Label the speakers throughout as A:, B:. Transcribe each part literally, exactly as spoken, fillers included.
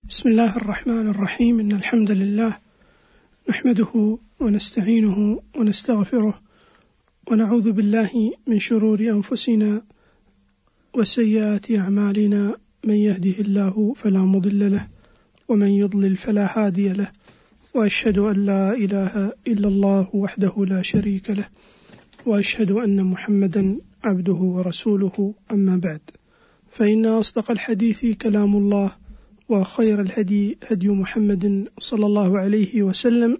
A: بسم الله الرحمن الرحيم. إن الحمد لله نحمده ونستعينه ونستغفره ونعوذ بالله من شرور أنفسنا وسيئات أعمالنا، من يهده الله فلا مضل له ومن يضلل فلا هادي له، وأشهد أن لا إله إلا الله وحده لا شريك له، وأشهد أن محمدا عبده ورسوله. أما بعد، فإن أصدق الحديث كلام الله، وخير الهدي هدي محمد صلى الله عليه وسلم،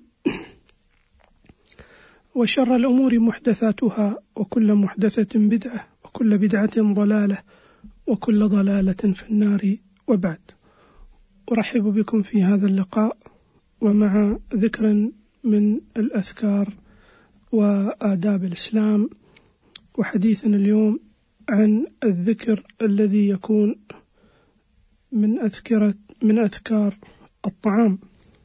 A: وشر الأمور محدثاتها، وكل محدثة بدعة، وكل بدعة ضلالة، وكل ضلالة في النار. وبعد، أرحب بكم في هذا اللقاء ومع ذكر من الأذكار وآداب الإسلام، وحديثنا اليوم عن الذكر الذي يكون من أذكرة من أذكار الطعام،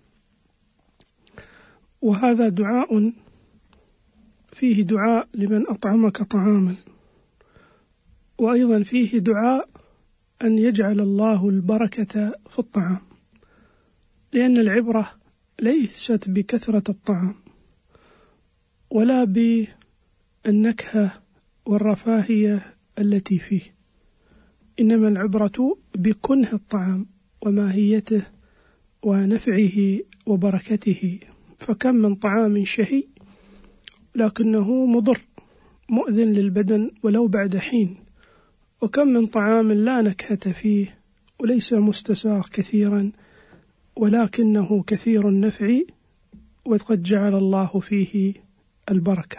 A: وهذا دعاء فيه دعاء لمن أطعمك طعاما، وأيضا فيه دعاء أن يجعل الله البركة في الطعام، لأن العبرة ليست بكثرة الطعام ولا بالنكهة والرفاهية التي فيه، إنما العبرة بكنه الطعام وماهيته ونفعه وبركته. فكم من طعام شهي لكنه مضر مؤذن للبدن ولو بعد حين، وكم من طعام لا نكهة فيه وليس مستساغ كثيرا ولكنه كثير النفع، وقد جعل الله فيه البركة.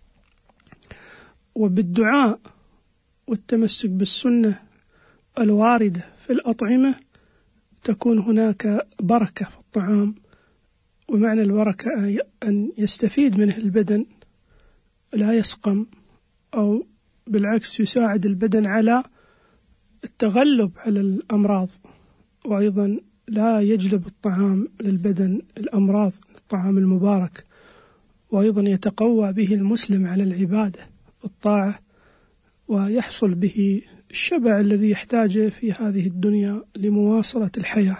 A: وبالدعاء والتمسك بالسنة الواردة في الأطعمة تكون هناك بركة في الطعام، ومعنى البركة أن يستفيد منه البدن، لا يسقم، أو بالعكس يساعد البدن على التغلب على الأمراض، وأيضا لا يجلب الطعام للبدن الأمراض، الطعام المبارك، وأيضا يتقوى به المسلم على العبادة والطاعة، ويحصل به الشبع الذي يحتاجه في هذه الدنيا لمواصلة الحياة.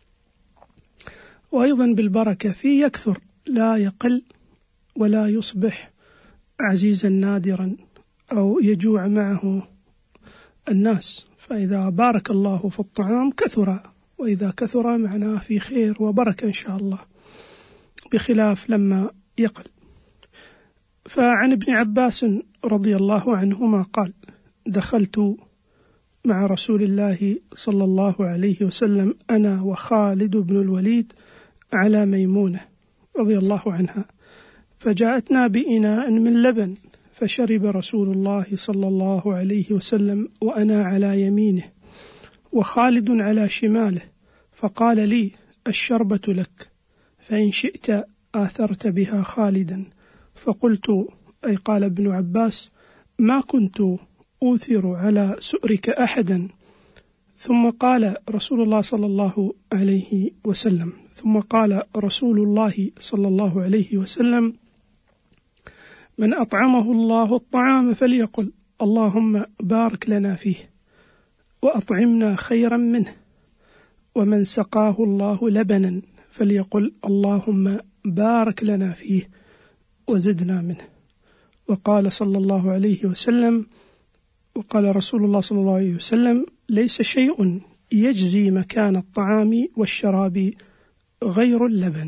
A: وأيضا بالبركة فيه يكثر لا يقل ولا يصبح عزيزا نادرا أو يجوع معه الناس، فإذا بارك الله في الطعام كثر، وإذا كثر معناه في خير وبركة إن شاء الله، بخلاف لما يقل. فعن ابن عباس رضي الله عنهما قال: دخلت مع رسول الله صلى الله عليه وسلم أنا وخالد بن الوليد على ميمونة رضي الله عنها، فجاءتنا بإناء من لبن، فشرب رسول الله صلى الله عليه وسلم وأنا على يمينه وخالد على شماله، فقال لي: الشربة لك، فإن شئت آثرت بها خالدا. فقلت، أي قال ابن عباس: ما كنت أوثر على سؤرك أحدا. ثم قال رسول الله صلى الله عليه وسلم ثم قال رسول الله صلى الله عليه وسلم: من أطعمه الله الطعام فليقل اللهم بارك لنا فيه وأطعمنا خيرا منه، ومن سقاه الله لبنا فليقل اللهم بارك لنا فيه وزدنا منه. وقال صلى الله عليه وسلم وقال رسول الله صلى الله عليه وسلم: ليس شيء يجزي مكان الطعام والشراب غير اللبن.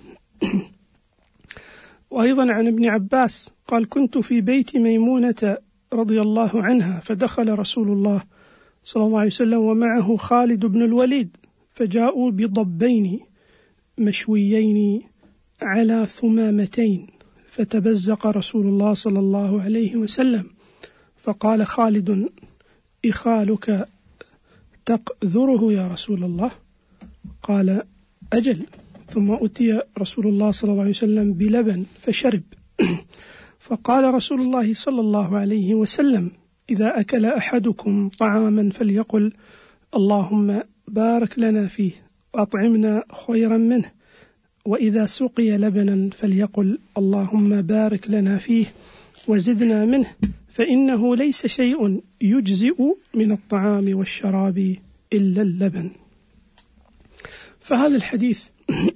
A: وأيضا عن ابن عباس قال: كنت في بيت ميمونة رضي الله عنها، فدخل رسول الله صلى الله عليه وسلم ومعه خالد بن الوليد، فجاءوا بضبين مشويين على ثمامتين، فتبزق رسول الله صلى الله عليه وسلم، فقال خالد: إخالك تقذره يا رسول الله؟ قال: أجل. ثم أتي رسول الله صلى الله عليه وسلم بلبن فشرب. فقال رسول الله صلى الله عليه وسلم: إذا أكل أحدكم طعاما فليقل اللهم بارك لنا فيه وأطعمنا خيرا منه، وإذا سقي لبنا فليقل اللهم بارك لنا فيه وزدنا منه، فإنه ليس شيء يجزئ من الطعام والشراب إلا اللبن. فهذا الحديث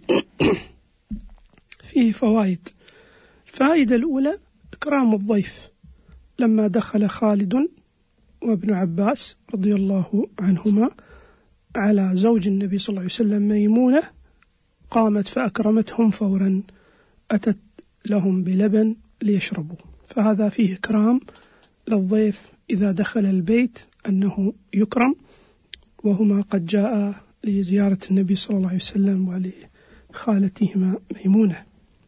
A: فيه فوائد. الفائدة الأولى إكرام الضيف. لما دخل خالد وابن عباس رضي الله عنهما على زوج النبي صلى الله عليه وسلم ميمونة، قامت فأكرمتهم فورا، أتت لهم بلبن ليشربوا. فهذا فيه إكرام للضيف إذا دخل البيت، أنه يكرم، وهما قد جاء لزيارة النبي صلى الله عليه وسلم ولخالتهما ميمونة.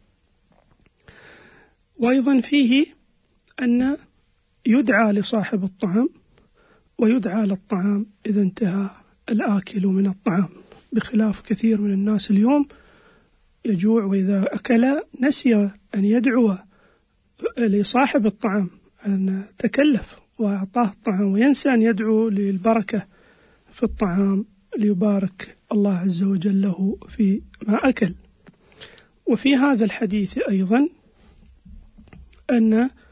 A: وأيضا فيه أن يدعى لصاحب الطعام ويدعى للطعام إذا انتهى الآكل من الطعام، بخلاف كثير من الناس اليوم يجوع وإذا أكل نسي أن يدعو لصاحب الطعام، أن تكلف وأعطاه الطعام وينسى أن يدعو للبركة في الطعام ليبارك الله عز وجل له في ما أكل. وفي هذا الحديث أيضا أن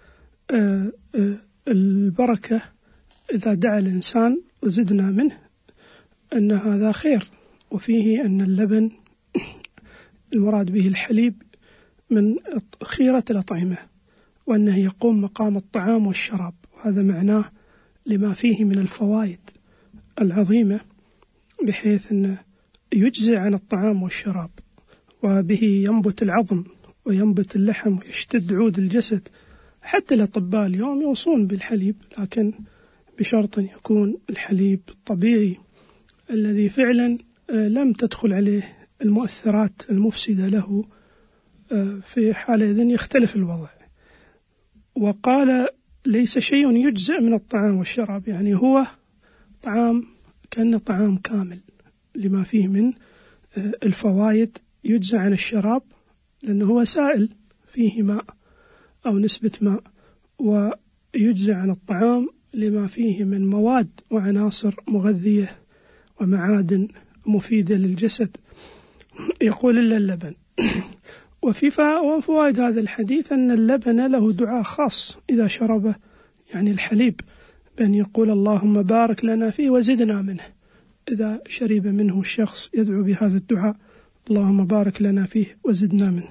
A: البركة إذا دعا الإنسان وزدنا منه أن هذا خير. وفيه أن اللبن المراد به الحليب من خيرة الأطعمة، وأنه يقوم مقام الطعام والشراب، وهذا معناه لما فيه من الفوائد العظيمة، بحيث أنه يجزي عن الطعام والشراب، وبه ينبت العظم وينبت اللحم ويشتد عود الجسد. حتى الأطباء اليوم يوصون بالحليب، لكن بشرط أن يكون الحليب الطبيعي الذي فعلا لم تدخل عليه المؤثرات المفسدة له، في حالة إذن يختلف الوضع. وقال ليس شيء يجزئ من الطعام والشراب، يعني هو طعام كأنه طعام كامل لما فيه من الفوائد، يجزى عن الشراب لأنه هو سائل فيه ماء أو نسبة ماء، ويجزى عن الطعام لما فيه من مواد وعناصر مغذية ومعادن مفيدة للجسد. يقول إلا اللبن. وفي فوائد هذا الحديث أن اللبن له دعاء خاص إذا شربه، يعني الحليب، بأن يقول اللهم بارك لنا فيه وزدنا منه. إذا شرب منه الشخص يدعو بهذا الدعاء، اللهم بارك لنا فيه وزدنا منه.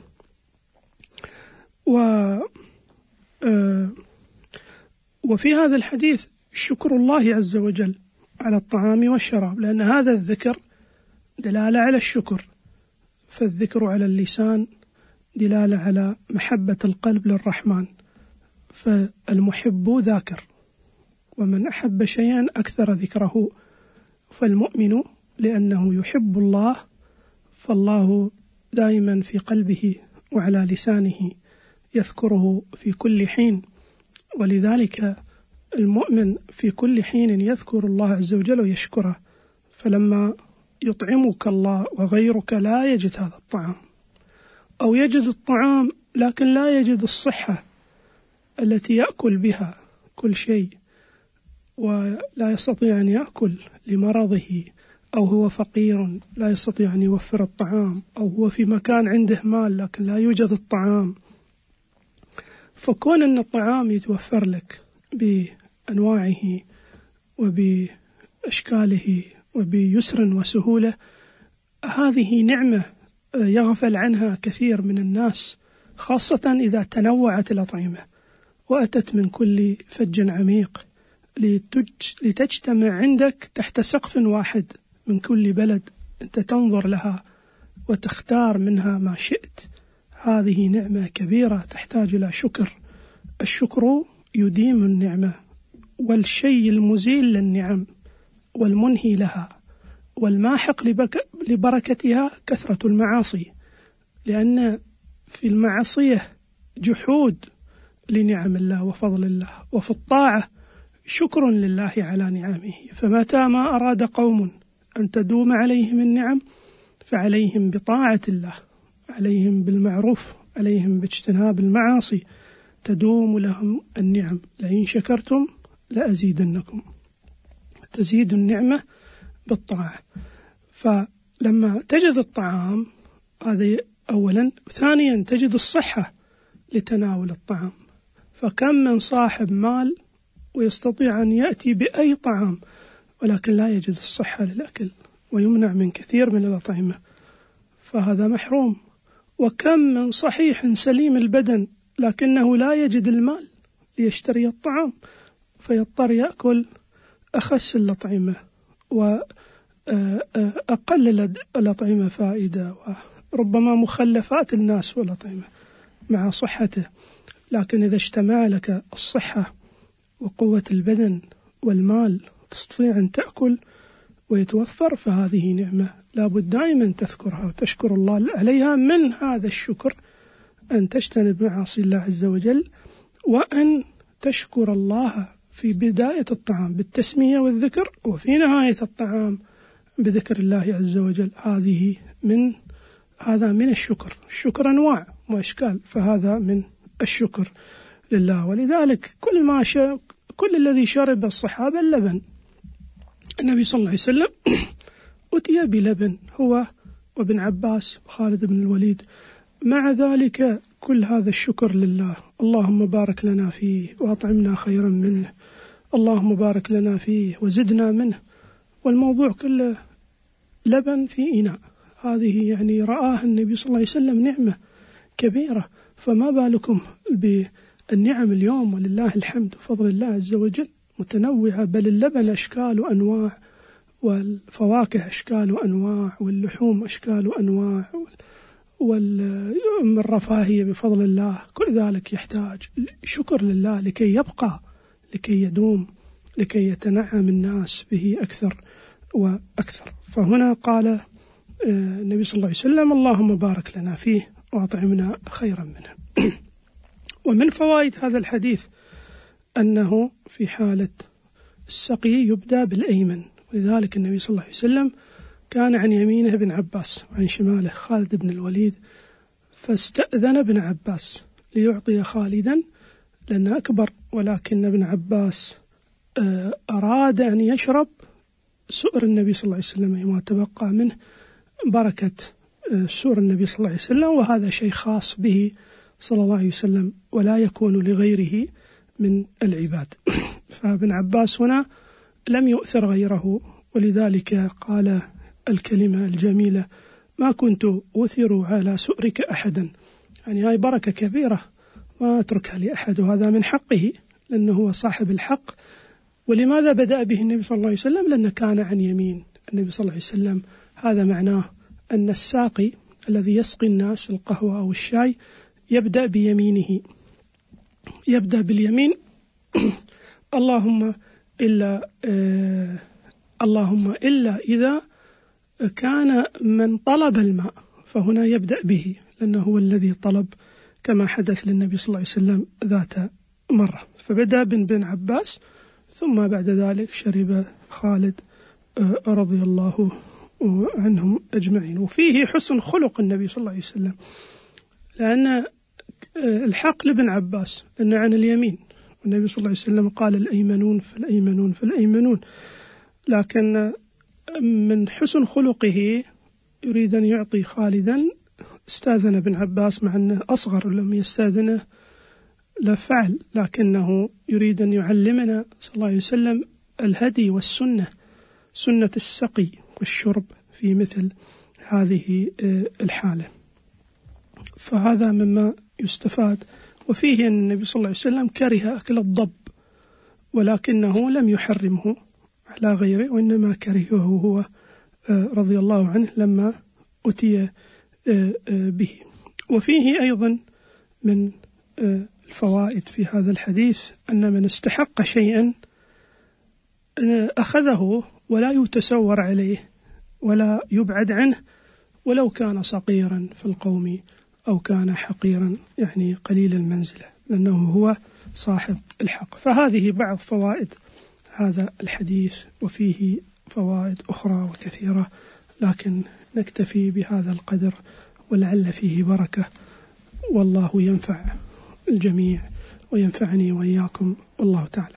A: و وفي هذا الحديث شكر الله عز وجل على الطعام والشراب، لأن هذا الذكر دلالة على الشكر، فالذكر على اللسان دلالة على محبة القلب للرحمن، فالمحب ذاكر، ومن أحب شيئا أكثر ذكره. فالمؤمن لأنه يحب الله، فالله دائما في قلبه وعلى لسانه يذكره في كل حين، ولذلك المؤمن في كل حين يذكر الله عز وجل ويشكره. فلما يطعمك الله وغيرك لا يجد هذا الطعام، أو يجد الطعام لكن لا يجد الصحة التي يأكل بها كل شيء، ولا يستطيع أن يأكل لمرضه، أو هو فقير لا يستطيع أن يوفر الطعام، أو هو في مكان عنده مال لكن لا يوجد الطعام. فكون أن الطعام يتوفر لك بأنواعه وبأشكاله وبيسر وسهولة، هذه نعمة يغفل عنها كثير من الناس، خاصة إذا تنوعت الأطعمة وأتت من كل فج عميق لتجتمع عندك تحت سقف واحد من كل بلد، أنت تنظر لها وتختار منها ما شئت. هذه نعمة كبيرة تحتاج إلى شكر. الشكر يديم النعمة، والشيء المزيل للنعم والمنهي لها والماحق لبركتها كثرة المعاصي، لأن في المعصية جحود لنعم الله وفضل الله، وفي الطاعة شكر لله على نعمه. فمتى ما أراد قوم أن تدوم عليهم النعم فعليهم بطاعة الله، عليهم بالمعروف، عليهم باجتناب المعاصي، تدوم لهم النعم. لئن شكرتم لأزيدنكم. تزيد النعمة بالطاعة. فلما تجد الطعام هذا أولا، ثانيا تجد الصحة لتناول الطعام. فكم من صاحب مال ويستطيع أن يأتي بأي طعام ولكن لا يجد الصحة للأكل، ويمنع من كثير من الأطعمة، فهذا محروم. وكم من صحيح سليم البدن لكنه لا يجد المال ليشتري الطعام، فيضطر يأكل أخس الأطعمة وأقل الأطعمة فائدة، وربما مخلفات الناس والأطعمة مع صحته. لكن إذا اجتمع لك الصحة وقوة البدن والمال تستطيع أن تأكل ويتوفر، فهذه نعمة لابد دائما تذكرها وتشكر الله عليها. من هذا الشكر أن تجتنب معاصي الله عز وجل، وأن تشكر الله في بداية الطعام بالتسمية والذكر، وفي نهاية الطعام بذكر الله عز وجل. هذه من هذا من الشكر. الشكر أنواع وأشكال، فهذا من الشكر لله. ولذلك كل ما ش... كل الذي شرب الصحابة اللبن، النبي صلى الله عليه وسلم أتي بلبن هو وابن عباس وخالد بن الوليد. مع ذلك كل هذا الشكر لله. اللهم بارك لنا فيه وأطعمنا خيرا منه، اللهم بارك لنا فيه وزدنا منه. والموضوع كله لبن في إناء، هذه يعني رآها النبي صلى الله عليه وسلم نعمة كبيرة، فما بالكم بالنعم اليوم ولله الحمد وفضل الله عز وجل متنوعة. بل اللبن أشكال وأنواع، والفواكه أشكال وأنواع، واللحوم أشكال وأنواع، والرفاهية بفضل الله. كل ذلك يحتاج شكر لله لكي يبقى، لكي يدوم، لكي يتنعم الناس به أكثر وأكثر. فهنا قال النبي صلى الله عليه وسلم اللهم بارك لنا فيه وأطعمنا خيرا منه. ومن فوائد هذا الحديث أنه في حالة السقي يبدأ بالأيمن، ولذلك النبي صلى الله عليه وسلم كان عن يمينه ابن عباس وعن شماله خالد بن الوليد، فاستأذن ابن عباس ليعطي خالدا لأنه أكبر، ولكن ابن عباس أراد أن يشرب سؤر النبي صلى الله عليه وسلم ما تبقى منه، بركة سؤر النبي صلى الله عليه وسلم، وهذا شيء خاص به صلى الله عليه وسلم ولا يكون لغيره من العباد. فابن عباس هنا لم يؤثر غيره، ولذلك قال الكلمة الجميلة ما كنت أثر على سؤرك أحدا، يعني هاي بركة كبيرة ما أتركها لأحد، وهذا من حقه لأنه هو صاحب الحق. ولماذا بدأ به النبي صلى الله عليه وسلم؟ لأنه كان عن يمين النبي صلى الله عليه وسلم. هذا معناه أن الساقي الذي يسقي الناس القهوة أو الشاي يبدأ بيمينه، يبدأ باليمين اللهم إلا آه اللهم إلا إذا كان من طلب الماء، فهنا يبدأ به لأنه هو الذي طلب، كما حدث للنبي صلى الله عليه وسلم ذات مرة. فبدأ بن بن عباس، ثم بعد ذلك شرب خالد آه رضي الله عنهم أجمعين. وفيه حسن خلق النبي صلى الله عليه وسلم، لأن الحق لابن عباس لأنه عن اليمين، والنبي صلى الله عليه وسلم قال الأيمنون فالأيمنون فالأيمنون، لكن من حسن خلقه يريد أن يعطي خالدا. استاذن ابن عباس مع أنه أصغر ولم يستاذنه لفعل، لكنه يريد أن يعلمنا صلى الله عليه وسلم الهدي والسنة، سنة السقي والشرب في مثل هذه الحالة. فهذا مما يستفاد. وفيه أن النبي صلى الله عليه وسلم كره أكل الضب، ولكنه لم يحرمه على غيره، وإنما كرهه هو رضي الله عنه لما أتي به. وفيه أيضا من الفوائد في هذا الحديث أن من استحق شيئا أخذه ولا يتسور عليه ولا يبعد عنه، ولو كان صغيرا في القوم أو كان حقيرا يعني قليل المنزلة، لأنه هو صاحب الحق. فهذه بعض فوائد هذا الحديث، وفيه فوائد أخرى وكثيرة، لكن نكتفي بهذا القدر ولعل فيه بركة، والله ينفع الجميع وينفعني وإياكم، والله تعالى.